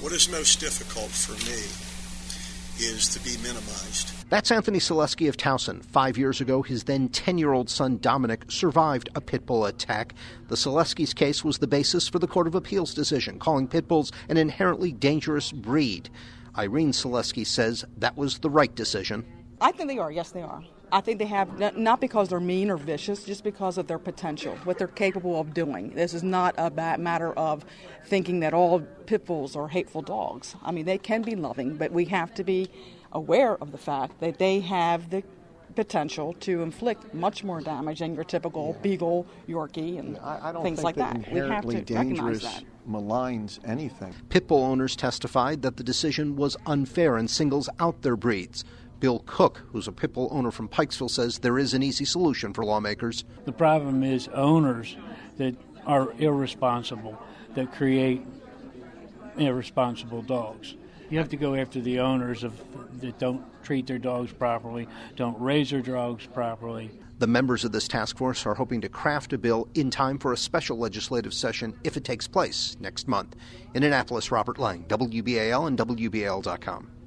What is most difficult for me is to be minimized. That's Anthony Selesky of Towson. 5 years ago, his then 10-year-old son Dominic survived a pit bull attack. The Selesky's case was the basis for the Court of Appeals decision, calling pit bulls an inherently dangerous breed. Irene Selesky says that was the right decision. I think they are. Yes, they are. I think they have, not because they're mean or vicious, just because of their potential, what they're capable of doing. This is not a matter of thinking that all pit bulls are hateful dogs. I mean, they can be loving, but we have to be aware of the fact that they have the potential to inflict much more damage than your typical Beagle, Yorkie, and things like that. We have to recognize that. Maligns anything. Pit bull owners testified that the decision was unfair and singles out their breeds. Bill Cook, who's a pit bull owner from Pikesville, says there is an easy solution for lawmakers. The problem is owners that are irresponsible, that create irresponsible dogs. You have to go after the owners that don't treat their dogs properly, don't raise their dogs properly. The members of this task force are hoping to craft a bill in time for a special legislative session if it takes place next month. In Annapolis, Robert Lang, WBAL and WBAL.com.